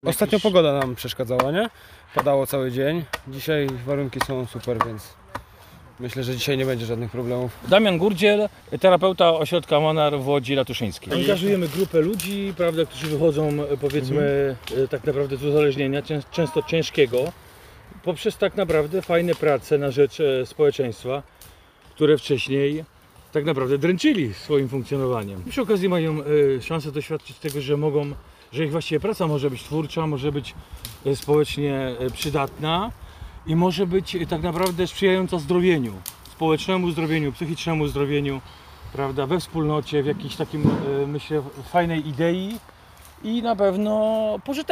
Ostatnio pogoda nam przeszkadzała, nie? Padało cały dzień. Dzisiaj warunki są super, więc myślę, że dzisiaj nie będzie żadnych problemów. Damian Gurdziel, terapeuta ośrodka Monar w Łodzi Ratuszyńskiej. Angażujemy grupę ludzi, prawda, którzy wychodzą, powiedzmy, tak naprawdę z uzależnienia, często ciężkiego, poprzez tak naprawdę fajne prace na rzecz społeczeństwa, które wcześniej tak naprawdę dręczyli swoim funkcjonowaniem. Przy okazji mają szansę doświadczyć tego, że ich właściwie praca może być twórcza, może być społecznie przydatna i może być tak naprawdę sprzyjająca zdrowieniu, społecznemu zdrowieniu, psychicznemu zdrowieniu, prawda, we wspólnocie, w jakiejś takim, myślę, fajnej idei i na pewno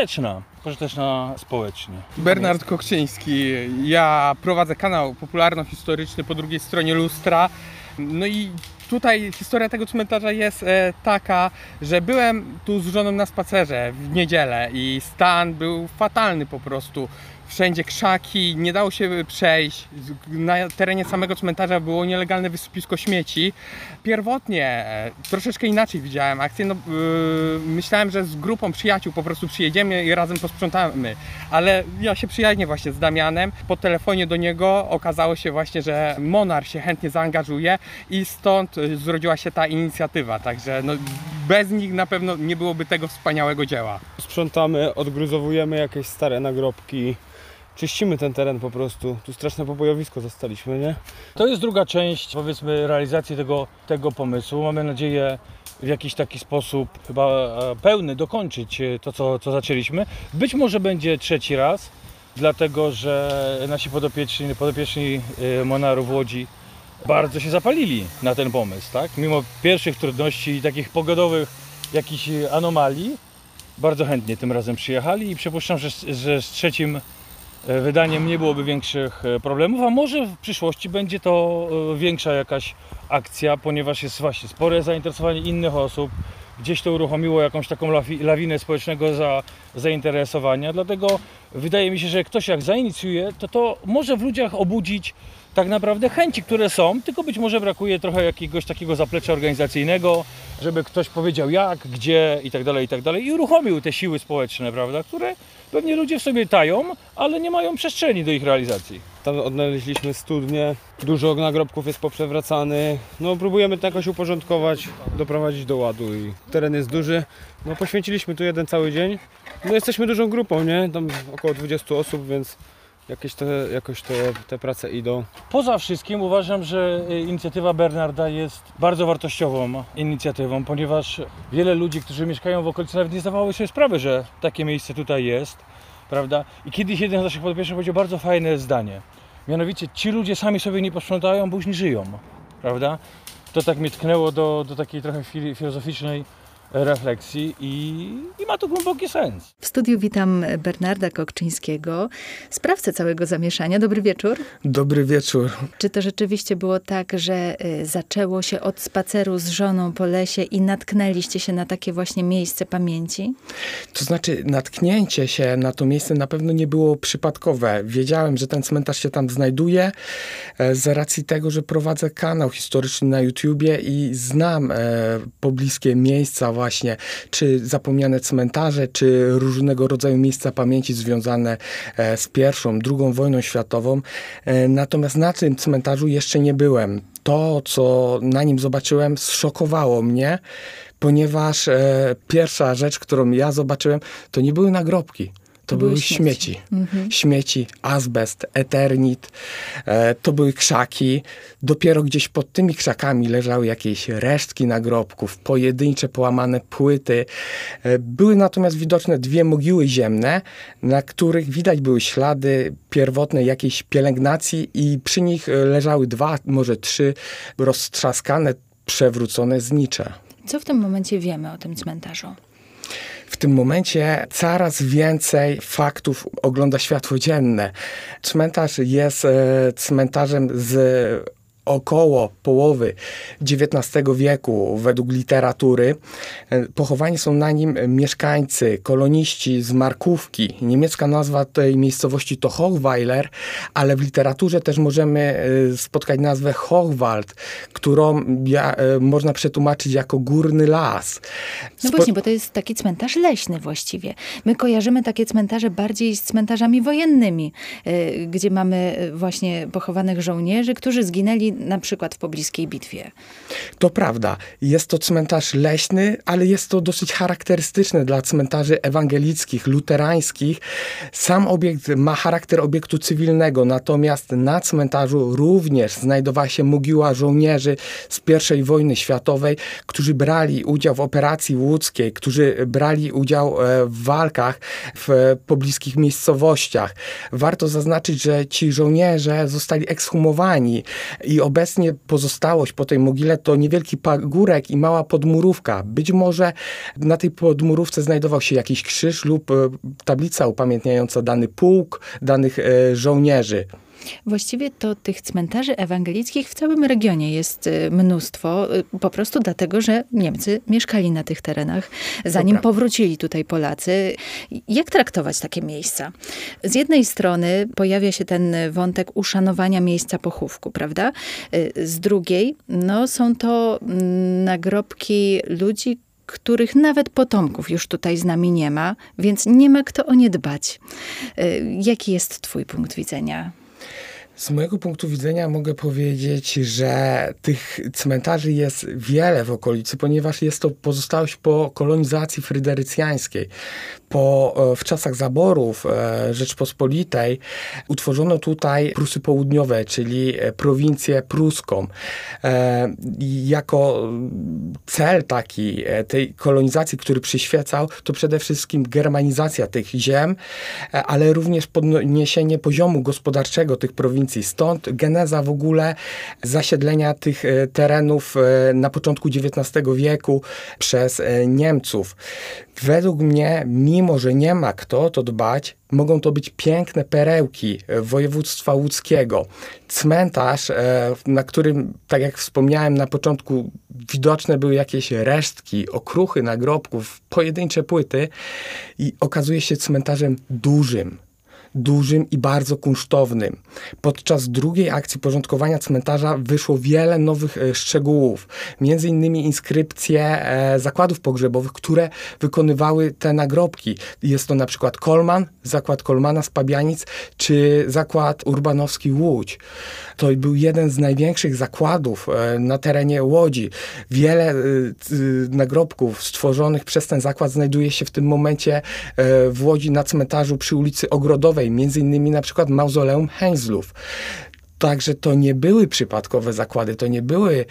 pożyteczna społecznie. Bernard Kokczyński. Ja prowadzę kanał popularno-historyczny po drugiej stronie lustra. No i tutaj historia tego cmentarza jest taka, że byłem tu z żoną na spacerze w niedzielę i stan był fatalny po prostu. Wszędzie krzaki, nie dało się przejść. Na terenie samego cmentarza było nielegalne wysypisko śmieci. Pierwotnie troszeczkę inaczej widziałem akcję. Myślałem, że z grupą przyjaciół po prostu przyjedziemy i razem posprzątamy. Ale ja się przyjaźnię właśnie z Damianem. Po telefonie do niego okazało się właśnie, że Monar się chętnie zaangażuje i stąd zrodziła się ta inicjatywa. Także bez nich na pewno nie byłoby tego wspaniałego dzieła. Sprzątamy, odgruzowujemy jakieś stare nagrobki. Czyścimy ten teren po prostu. Tu straszne pobojowisko zostaliśmy, nie? To jest druga część, powiedzmy, realizacji tego pomysłu. Mamy nadzieję w jakiś taki sposób chyba pełny dokończyć to, co zaczęliśmy. Być może będzie trzeci raz, dlatego że nasi podopieczni Monarów w Łodzi bardzo się zapalili na ten pomysł, tak? Mimo pierwszych trudności i takich pogodowych jakichś anomalii, bardzo chętnie tym razem przyjechali i przypuszczam, że z trzecim wydaniem nie byłoby większych problemów, a może w przyszłości będzie to większa jakaś akcja, ponieważ jest właśnie spore zainteresowanie innych osób. Gdzieś to uruchomiło jakąś taką lawinę społecznego zainteresowania, dlatego wydaje mi się, że ktoś jak zainicjuje, to może w ludziach obudzić tak naprawdę chęci, które są, tylko być może brakuje trochę jakiegoś takiego zaplecza organizacyjnego, żeby ktoś powiedział jak, gdzie i tak dalej i uruchomił te siły społeczne, prawda, które pewnie ludzie w sobie tają, ale nie mają przestrzeni do ich realizacji. Tam odnaleźliśmy studnię, dużo nagrobków jest poprzewracanych. Próbujemy to jakoś uporządkować, doprowadzić do ładu i teren jest duży. Poświęciliśmy tu jeden cały dzień. Jesteśmy dużą grupą, nie? Tam około 20 osób, więc jakoś te prace idą. Poza wszystkim uważam, że inicjatywa Bernarda jest bardzo wartościową inicjatywą, ponieważ wiele ludzi, którzy mieszkają w okolicy, nawet nie zdawało sobie sprawy, że takie miejsce tutaj jest, prawda? I kiedyś jeden z naszych podopiecznych powiedział bardzo fajne zdanie. Mianowicie ci ludzie sami sobie nie posprzątają, bo już nie żyją, prawda? To tak mnie tknęło do takiej trochę filozoficznej refleksji i ma to głęboki sens. W studiu witam Bernarda Kokczyńskiego, sprawcę całego zamieszania. Dobry wieczór. Dobry wieczór. Czy to rzeczywiście było tak, że zaczęło się od spaceru z żoną po lesie i natknęliście się na takie właśnie miejsce pamięci? To znaczy, natknięcie się na to miejsce na pewno nie było przypadkowe. Wiedziałem, że ten cmentarz się tam znajduje z racji tego, że prowadzę kanał historyczny na YouTubie i znam pobliskie miejsca właśnie, czy zapomniane cmentarze, czy różnego rodzaju miejsca pamięci związane z pierwszą, II wojną światową. Natomiast na tym cmentarzu jeszcze nie byłem. To, co na nim zobaczyłem, zszokowało mnie, ponieważ pierwsza rzecz, którą ja zobaczyłem, to nie były nagrobki. To były śmieci. Śmieci, azbest, eternit, to były krzaki. Dopiero gdzieś pod tymi krzakami leżały jakieś resztki nagrobków, pojedyncze, połamane płyty. Były natomiast widoczne dwie mogiły ziemne, na których widać były ślady pierwotnej jakiejś pielęgnacji i przy nich leżały 2, może 3 roztrzaskane, przewrócone znicze. Co w tym momencie wiemy o tym cmentarzu? W tym momencie coraz więcej faktów ogląda światło dzienne. Cmentarz jest cmentarzem z około połowy XIX wieku według literatury. Pochowani są na nim mieszkańcy, koloniści z Markówki. Niemiecka nazwa tej miejscowości to Hochweiler, ale w literaturze też możemy spotkać nazwę Hochwald, którą można przetłumaczyć jako górny las. No właśnie, bo to jest taki cmentarz leśny właściwie. My kojarzymy takie cmentarze bardziej z cmentarzami wojennymi, gdzie mamy właśnie pochowanych żołnierzy, którzy zginęli na przykład w pobliskiej bitwie. To prawda. Jest to cmentarz leśny, ale jest to dosyć charakterystyczne dla cmentarzy ewangelickich, luterańskich. Sam obiekt ma charakter obiektu cywilnego, natomiast na cmentarzu również znajdowała się mogiła żołnierzy z I wojny światowej, którzy brali udział w operacji łódzkiej, którzy brali udział w walkach w pobliskich miejscowościach. Warto zaznaczyć, że ci żołnierze zostali ekshumowani i obecnie pozostałość po tej mogile to niewielki pagórek i mała podmurówka. Być może na tej podmurówce znajdował się jakiś krzyż lub tablica upamiętniająca dany pułk, danych żołnierzy. Właściwie to tych cmentarzy ewangelickich w całym regionie jest mnóstwo, po prostu dlatego, że Niemcy mieszkali na tych terenach, zanim powrócili tutaj Polacy. Jak traktować takie miejsca? Z jednej strony pojawia się ten wątek uszanowania miejsca pochówku, prawda? Z drugiej, no, są to nagrobki ludzi, których nawet potomków już tutaj z nami nie ma, więc nie ma kto o nie dbać. Jaki jest twój punkt widzenia? Z mojego punktu widzenia mogę powiedzieć, że tych cmentarzy jest wiele w okolicy, ponieważ jest to pozostałość po kolonizacji fryderycjańskiej. W czasach zaborów Rzeczpospolitej utworzono tutaj Prusy Południowe, czyli prowincję pruską. Jako cel taki tej kolonizacji, który przyświecał, to przede wszystkim germanizacja tych ziem, ale również podniesienie poziomu gospodarczego tych prowincji. Stąd geneza w ogóle zasiedlenia tych terenów na początku XIX wieku przez Niemców. Według mnie, mimo że nie ma kto o to dbać, mogą to być piękne perełki województwa łódzkiego. Cmentarz, na którym, tak jak wspomniałem na początku, widoczne były jakieś resztki, okruchy nagrobków, pojedyncze płyty i okazuje się cmentarzem dużym i bardzo kunsztownym. Podczas drugiej akcji porządkowania cmentarza wyszło wiele nowych szczegółów. Między innymi inskrypcje zakładów pogrzebowych, które wykonywały te nagrobki. Jest to na przykład Kolman, zakład Kolmana z Pabianic, czy zakład Urbanowski Łódź. To był jeden z największych zakładów na terenie Łodzi. Wiele nagrobków stworzonych przez ten zakład znajduje się w tym momencie w Łodzi na cmentarzu przy ulicy Ogrodowej, między innymi na przykład mauzoleum Heinzlów. Także to nie były przypadkowe zakłady, to nie były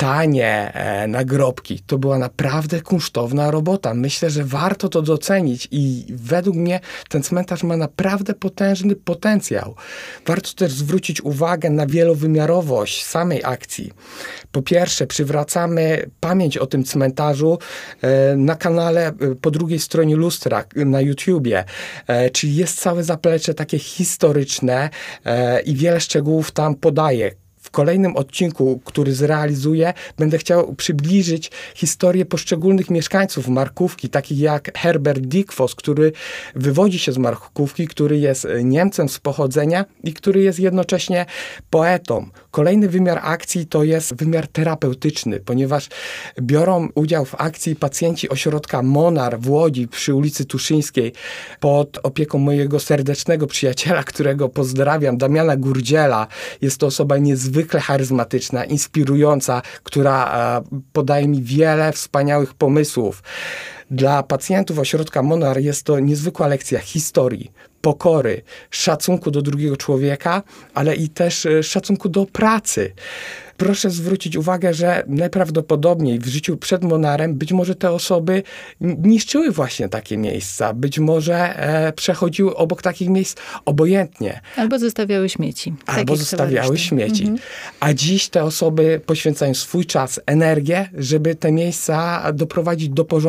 tanie nagrobki. To była naprawdę kunsztowna robota. Myślę, że warto to docenić i według mnie ten cmentarz ma naprawdę potężny potencjał. Warto też zwrócić uwagę na wielowymiarowość samej akcji. Po pierwsze, przywracamy pamięć o tym cmentarzu na kanale po drugiej stronie lustra na YouTubie. Czyli jest całe zaplecze takie historyczne i wiele szczegółów tam podaję. W kolejnym odcinku, który zrealizuję, będę chciał przybliżyć historię poszczególnych mieszkańców Markówki, takich jak Herbert Dickfoss, który wywodzi się z Markówki, który jest Niemcem z pochodzenia i który jest jednocześnie poetą. Kolejny wymiar akcji to jest wymiar terapeutyczny, ponieważ biorą udział w akcji pacjenci ośrodka Monar w Łodzi przy ulicy Tuszyńskiej pod opieką mojego serdecznego przyjaciela, którego pozdrawiam, Damiana Gurdziela. Jest to osoba niezwykle charyzmatyczna, inspirująca, która podaje mi wiele wspaniałych pomysłów. Dla pacjentów ośrodka Monar jest to niezwykła lekcja historii, pokory, szacunku do drugiego człowieka, ale i też szacunku do pracy. Proszę zwrócić uwagę, że najprawdopodobniej w życiu przed Monarem być może te osoby niszczyły właśnie takie miejsca. Być może przechodziły obok takich miejsc obojętnie. Albo zostawiały śmieci. Albo zostawiały śmieci. A dziś te osoby poświęcają swój czas, energię, żeby te miejsca doprowadzić do porządku, żeby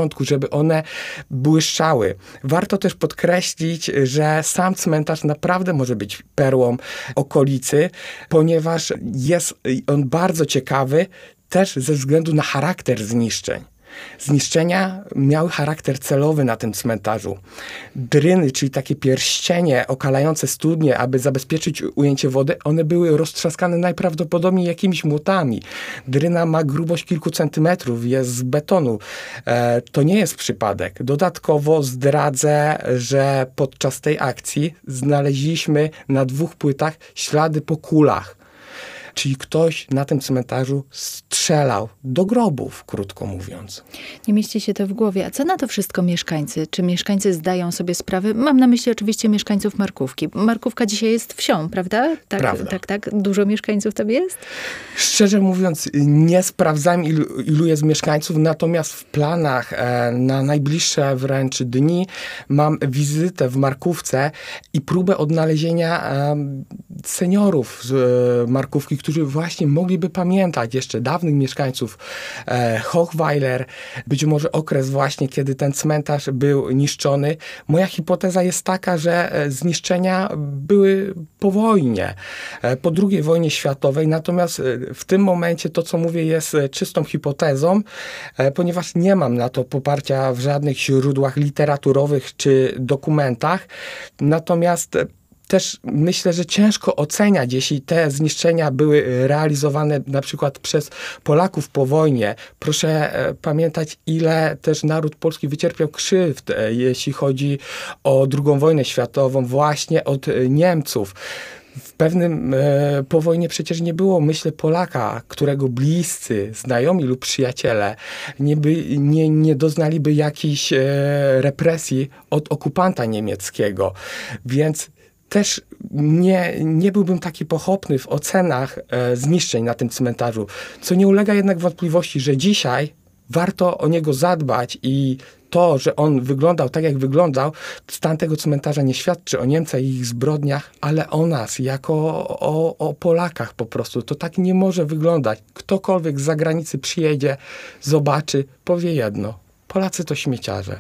żeby one błyszczały. Warto też podkreślić, że sam cmentarz naprawdę może być perłą okolicy, ponieważ jest on bardzo ciekawy też ze względu na charakter zniszczeń. Zniszczenia miały charakter celowy na tym cmentarzu. Dryny, czyli takie pierścienie okalające studnie, aby zabezpieczyć ujęcie wody, one były roztrzaskane najprawdopodobniej jakimiś młotami. Dryna ma grubość kilku centymetrów, jest z betonu. To nie jest przypadek. Dodatkowo zdradzę, że podczas tej akcji znaleźliśmy na 2 płytach ślady po kulach. Czyli ktoś na tym cmentarzu strzelał do grobów, krótko mówiąc. Nie mieści się to w głowie. A co na to wszystko mieszkańcy? Czy mieszkańcy zdają sobie sprawę? Mam na myśli oczywiście mieszkańców Markówki. Markówka dzisiaj jest wsią, prawda? Tak, Prawda. tak. Dużo mieszkańców tam jest? Szczerze mówiąc, nie sprawdzałem, ilu jest mieszkańców, natomiast w planach na najbliższe wręcz dni mam wizytę w Markówce i próbę odnalezienia seniorów z Markówki, którzy właśnie mogliby pamiętać jeszcze dawnych mieszkańców Hochweiler, być może okres właśnie, kiedy ten cmentarz był niszczony. Moja hipoteza jest taka, że zniszczenia były po wojnie, po II wojnie światowej, natomiast w tym momencie to, co mówię, jest czystą hipotezą, ponieważ nie mam na to poparcia w żadnych źródłach literaturowych czy dokumentach. Natomiast też myślę, że ciężko oceniać, jeśli te zniszczenia były realizowane na przykład przez Polaków po wojnie. Proszę pamiętać, ile też naród polski wycierpiał krzywd, jeśli chodzi o II wojnę światową, właśnie od Niemców. W pewnym po wojnie przecież nie było, myślę, Polaka, którego bliscy, znajomi lub przyjaciele nie doznaliby jakiejś represji od okupanta niemieckiego. Więc też nie byłbym taki pochopny w ocenach zniszczeń na tym cmentarzu, co nie ulega jednak wątpliwości, że dzisiaj warto o niego zadbać i to, że on wyglądał tak, jak wyglądał, stan tego cmentarza nie świadczy o Niemcach i ich zbrodniach, ale o nas, jako o Polakach po prostu. To tak nie może wyglądać. Ktokolwiek z zagranicy przyjedzie, zobaczy, powie jedno. Polacy to śmieciarze.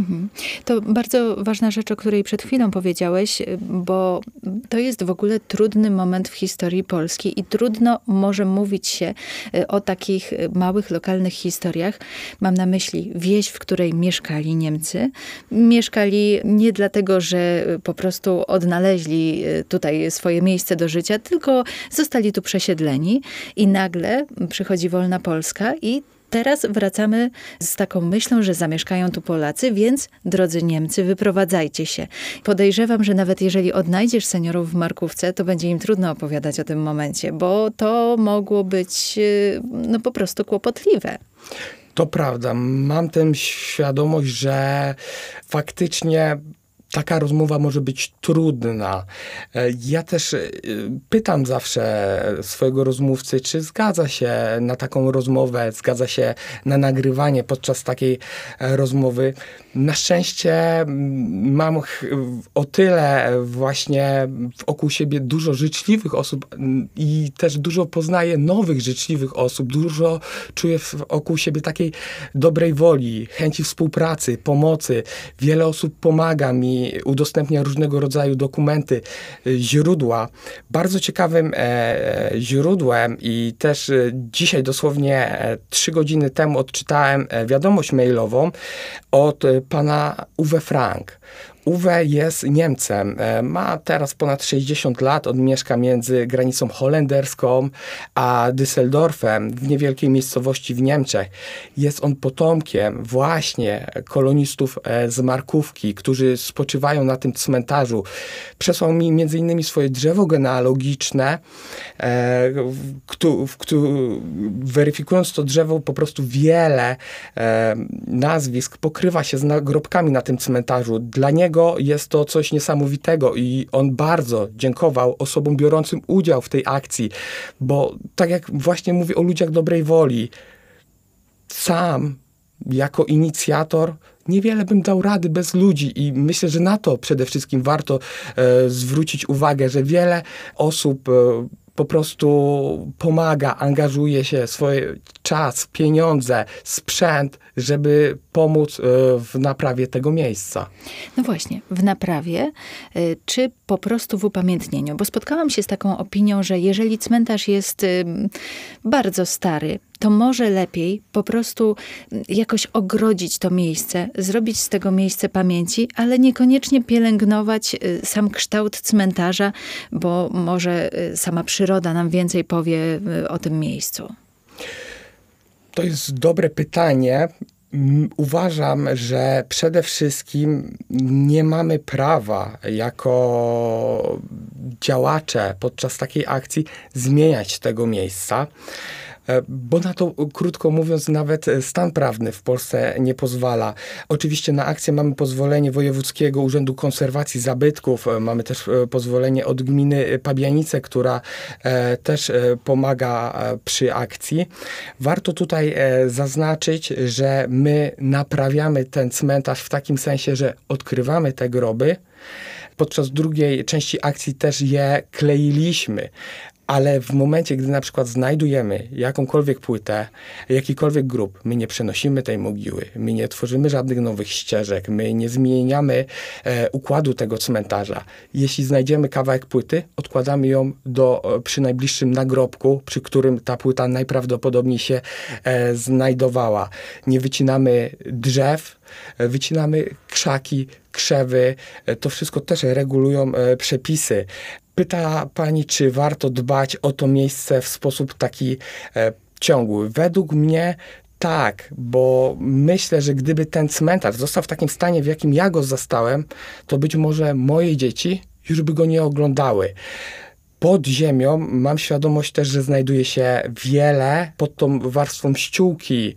To bardzo ważna rzecz, o której przed chwilą powiedziałeś, bo to jest w ogóle trudny moment w historii Polski i trudno może mówić się o takich małych, lokalnych historiach. Mam na myśli wieś, w której mieszkali Niemcy. Mieszkali nie dlatego, że po prostu odnaleźli tutaj swoje miejsce do życia, tylko zostali tu przesiedleni i nagle przychodzi wolna Polska i teraz wracamy z taką myślą, że zamieszkają tu Polacy, więc drodzy Niemcy, wyprowadzajcie się. Podejrzewam, że nawet jeżeli odnajdziesz seniorów w Markówce, to będzie im trudno opowiadać o tym momencie, bo to mogło być po prostu kłopotliwe. To prawda. Mam tę świadomość, że faktycznie taka rozmowa może być trudna. Ja też pytam zawsze swojego rozmówcy, czy zgadza się na taką rozmowę, zgadza się na nagrywanie podczas takiej rozmowy. Na szczęście mam o tyle właśnie wokół siebie dużo życzliwych osób i też dużo poznaję nowych życzliwych osób. Dużo czuję wokół siebie takiej dobrej woli, chęci współpracy, pomocy. Wiele osób pomaga mi, udostępnia różnego rodzaju dokumenty, źródła. Bardzo ciekawym źródłem i też dzisiaj dosłownie 3 godziny temu odczytałem wiadomość mailową od pana Uwe Frank. Uwe jest Niemcem, ma teraz ponad 60 lat, on mieszka między granicą holenderską a Düsseldorfem w niewielkiej miejscowości w Niemczech. Jest on potomkiem właśnie kolonistów z Markówki, którzy spoczywają na tym cmentarzu. Przesłał mi między innymi swoje drzewo genealogiczne, weryfikując to drzewo, po prostu wiele nazwisk pokrywa się z nagrobkami na tym cmentarzu. Dla niego jest to coś niesamowitego i on bardzo dziękował osobom biorącym udział w tej akcji, bo tak jak właśnie mówię o ludziach dobrej woli, sam jako inicjator niewiele bym dał rady bez ludzi i myślę, że na to przede wszystkim warto zwrócić uwagę, że wiele osób po prostu pomaga, angażuje się, swój czas, pieniądze, sprzęt, żeby pomóc w naprawie tego miejsca. No właśnie, w naprawie, czy po prostu w upamiętnieniu? Bo spotkałam się z taką opinią, że jeżeli cmentarz jest bardzo stary, to może lepiej po prostu jakoś ogrodzić to miejsce, zrobić z tego miejsce pamięci, ale niekoniecznie pielęgnować sam kształt cmentarza, bo może sama przyroda nam więcej powie o tym miejscu. To jest dobre pytanie. Uważam, że przede wszystkim nie mamy prawa jako działacze podczas takiej akcji zmieniać tego miejsca, bo na to, krótko mówiąc, nawet stan prawny w Polsce nie pozwala. Oczywiście na akcję mamy pozwolenie Wojewódzkiego Urzędu Konserwacji Zabytków, mamy też pozwolenie od gminy Pabianice, która też pomaga przy akcji. Warto tutaj zaznaczyć, że my naprawiamy ten cmentarz w takim sensie, że odkrywamy te groby. Podczas drugiej części akcji też je kleiliśmy. Ale w momencie, gdy na przykład znajdujemy jakąkolwiek płytę, jakikolwiek grób, my nie przenosimy tej mogiły, my nie tworzymy żadnych nowych ścieżek, my nie zmieniamy układu tego cmentarza. Jeśli znajdziemy kawałek płyty, odkładamy ją przy najbliższym nagrobku, przy którym ta płyta najprawdopodobniej się znajdowała. Nie wycinamy drzew, wycinamy krzaki, krzewy. To wszystko też regulują przepisy. Pyta pani, czy warto dbać o to miejsce w sposób taki ciągły. Według mnie tak, bo myślę, że gdyby ten cmentarz został w takim stanie, w jakim ja go zastałem, to być może moje dzieci już by go nie oglądały. Pod ziemią mam świadomość też, że znajduje się wiele, pod tą warstwą ściółki,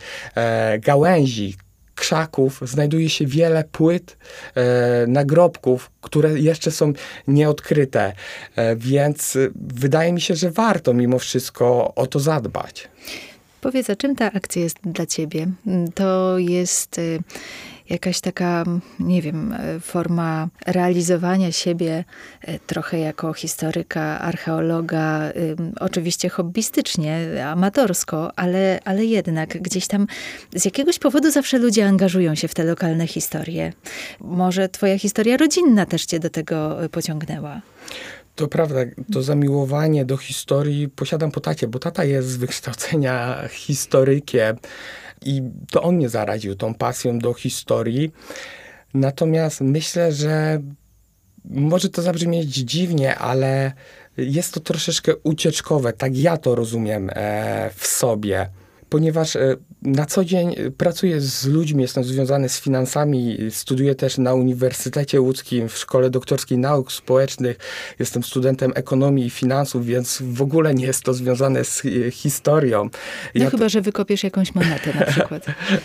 gałęzi, krzaków, znajduje się wiele płyt, nagrobków, które jeszcze są nieodkryte, więc wydaje mi się, że warto mimo wszystko o to zadbać. Powiedz, a czym ta akcja jest dla ciebie? To jest jakaś taka, nie wiem, forma realizowania siebie trochę jako historyka, archeologa, oczywiście hobbystycznie, amatorsko, ale jednak gdzieś tam z jakiegoś powodu zawsze ludzie angażują się w te lokalne historie. Może twoja historia rodzinna też cię do tego pociągnęła? To prawda, to zamiłowanie do historii posiadam po tacie, bo tata jest z wykształcenia historykiem i to on mnie zaraził tą pasją do historii. Natomiast myślę, że może to zabrzmieć dziwnie, ale jest to troszeczkę ucieczkowe, tak ja to rozumiem w sobie. Ponieważ na co dzień pracuję z ludźmi, jestem związany z finansami, studiuję też na Uniwersytecie Łódzkim w Szkole Doktorskiej Nauk Społecznych, jestem studentem ekonomii i finansów, więc w ogóle nie jest to związane z historią. No chyba, że wykopiesz jakąś monetę na przykład.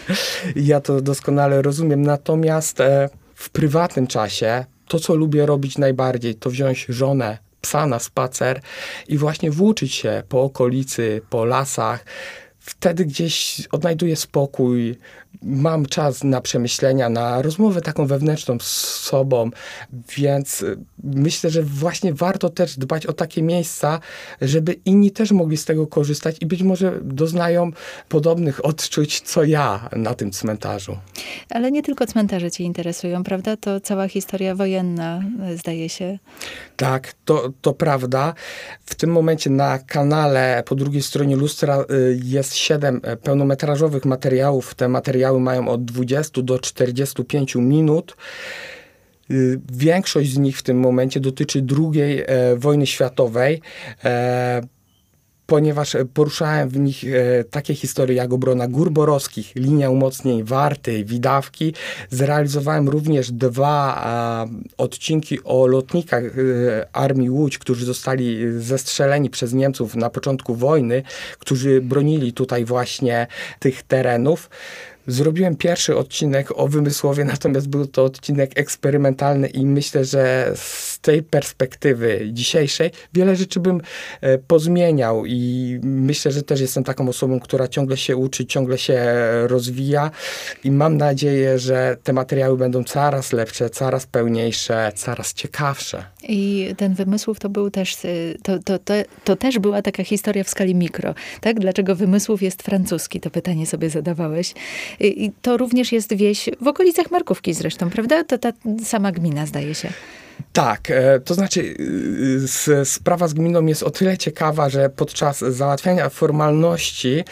Ja to doskonale rozumiem, natomiast w prywatnym czasie to, co lubię robić najbardziej, to wziąć żonę, psa na spacer i właśnie włóczyć się po okolicy, po lasach. Wtedy gdzieś odnajduję spokój, mam czas na przemyślenia, na rozmowę taką wewnętrzną z sobą, więc myślę, że właśnie warto też dbać o takie miejsca, żeby inni też mogli z tego korzystać i być może doznają podobnych odczuć, co ja na tym cmentarzu. Ale nie tylko cmentarze cię interesują, prawda? To cała historia wojenna, zdaje się. Tak, to prawda. W tym momencie na kanale po drugiej stronie lustra jest 7 pełnometrażowych materiałów. Te materiały mają od 20 do 45 minut. Większość z nich w tym momencie dotyczy II wojny światowej, ponieważ poruszałem w nich takie historie jak obrona gór borowskich, linia umocnień Warty, Widawki. Zrealizowałem również 2 odcinki o lotnikach Armii Łódź, którzy zostali zestrzeleni przez Niemców na początku wojny, którzy bronili tutaj właśnie tych terenów. Zrobiłem pierwszy odcinek o Wymysłowie, natomiast był to odcinek eksperymentalny i myślę, że z tej perspektywy dzisiejszej wiele rzeczy bym pozmieniał i myślę, że też jestem taką osobą, która ciągle się uczy, ciągle się rozwija i mam nadzieję, że te materiały będą coraz lepsze, coraz pełniejsze, coraz ciekawsze. I ten Wymysłów to był też, to też była taka historia w skali mikro, tak? Dlaczego Wymysłów jest francuski? To pytanie sobie zadawałeś. I to również jest wieś w okolicach Markówki zresztą, prawda? To ta sama gmina, zdaje się. Tak, to znaczy sprawa z gminą jest o tyle ciekawa, że podczas załatwiania formalności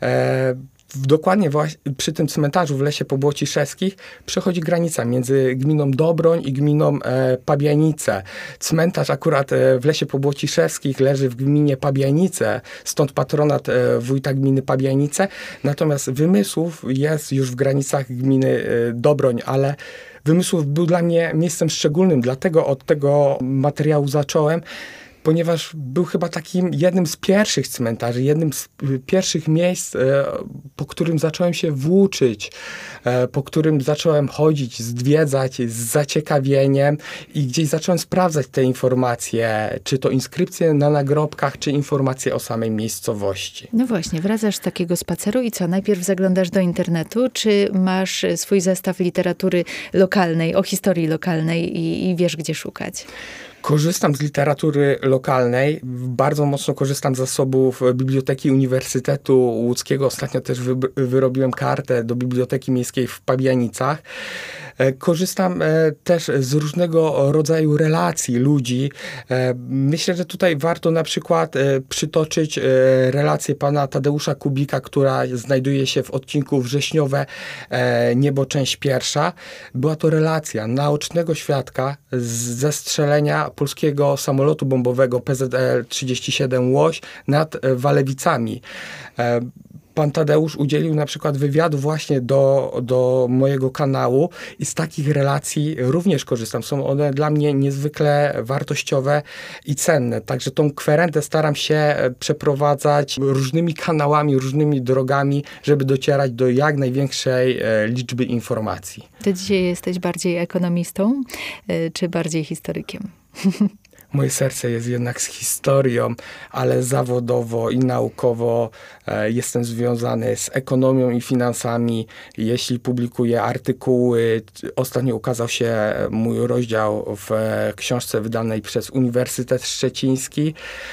dokładnie przy tym cmentarzu w Lesie Pobłociszewskich przechodzi granica między gminą Dobroń i gminą Pabianice. Cmentarz akurat w Lesie Pobłociszewskich leży w gminie Pabianice, stąd patronat wójta gminy Pabianice. Natomiast Wymysłów jest już w granicach gminy Dobroń, ale Wymysłów był dla mnie miejscem szczególnym, dlatego od tego materiału zacząłem, ponieważ był chyba takim jednym z pierwszych cmentarzy, jednym z pierwszych miejsc, po którym zacząłem się włóczyć, po którym zacząłem chodzić, zwiedzać z zaciekawieniem i gdzieś zacząłem sprawdzać te informacje, czy to inskrypcje na nagrobkach, czy informacje o samej miejscowości. No właśnie, wracasz z takiego spaceru i co? Najpierw zaglądasz do internetu, czy masz swój zestaw literatury lokalnej, o historii lokalnej i wiesz, gdzie szukać? Korzystam z literatury lokalnej, bardzo mocno korzystam z zasobów Biblioteki Uniwersytetu Łódzkiego. Ostatnio też wyrobiłem kartę do Biblioteki Miejskiej w Pabianicach. Korzystam też z różnego rodzaju relacji ludzi. Myślę, że tutaj warto na przykład przytoczyć relację pana Tadeusza Kubika, która znajduje się w odcinku Wrześniowe Niebo, część pierwsza. Była to relacja naocznego świadka z zestrzelenia polskiego samolotu bombowego PZL-37 Łoś nad Walewicami. Pan Tadeusz udzielił na przykład wywiadu właśnie do mojego kanału i z takich relacji również korzystam. Są one dla mnie niezwykle wartościowe i cenne. Także tą kwerentę staram się przeprowadzać różnymi kanałami, różnymi drogami, żeby docierać do jak największej liczby informacji. To dzisiaj jesteś bardziej ekonomistą, czy bardziej historykiem? Moje serce jest jednak z historią, ale zawodowo i naukowo jestem związany z ekonomią i finansami. Jeśli publikuję artykuły, ostatnio ukazał się mój rozdział w książce wydanej przez Uniwersytet Szczeciński.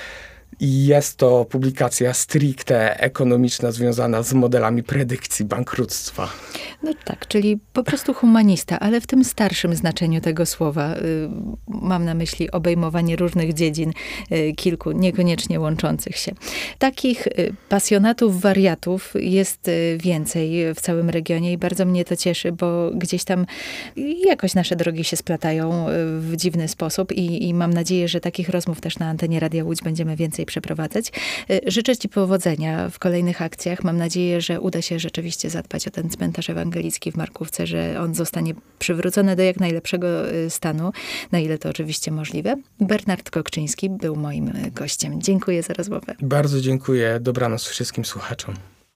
I jest to publikacja stricte ekonomiczna, związana z modelami predykcji bankructwa. No tak, czyli po prostu humanista, ale w tym starszym znaczeniu tego słowa. Mam na myśli obejmowanie różnych dziedzin, kilku niekoniecznie łączących się. Takich pasjonatów, wariatów jest więcej w całym regionie i bardzo mnie to cieszy, bo gdzieś tam jakoś nasze drogi się splatają w dziwny sposób i mam nadzieję, że takich rozmów też na antenie Radia Łódź będziemy więcej przeprowadzać. Życzę ci powodzenia w kolejnych akcjach. Mam nadzieję, że uda się rzeczywiście zadbać o ten cmentarz ewangelicki w Markówce, że on zostanie przywrócony do jak najlepszego stanu, na ile to oczywiście możliwe. Bernard Kokczyński był moim gościem. Dziękuję za rozmowę. Bardzo dziękuję. Dobranoc wszystkim słuchaczom.